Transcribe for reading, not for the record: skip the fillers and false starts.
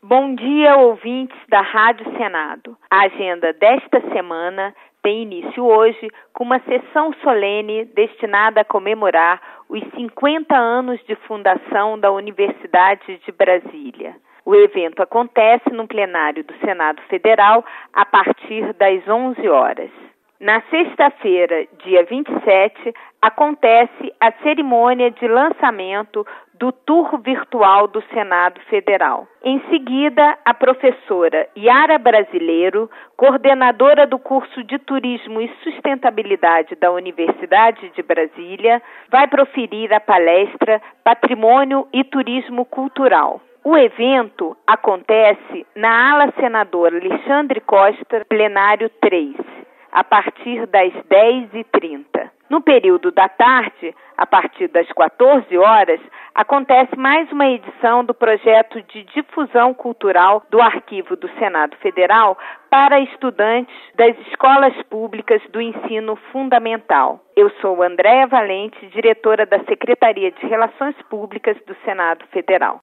Bom dia, ouvintes da Rádio Senado. A agenda desta semana tem início hoje com uma sessão solene destinada a comemorar os 50 anos de fundação da Universidade de Brasília. O evento acontece no plenário do Senado Federal a partir das 11 horas. Na sexta-feira, dia 27, acontece a cerimônia de lançamento do Tour Virtual do Senado Federal. Em seguida, a professora Yara Brasileiro, coordenadora do curso de Turismo e Sustentabilidade da Universidade de Brasília, vai proferir a palestra Patrimônio e Turismo Cultural. O evento acontece na Ala Senador Alexandre Costa, plenário 3. A partir das 10h30. No período da tarde, a partir das 14 horas, acontece mais uma edição do projeto de difusão cultural do Arquivo do Senado Federal para estudantes das escolas públicas do ensino fundamental. Eu sou Andréa Valente, diretora da Secretaria de Relações Públicas do Senado Federal.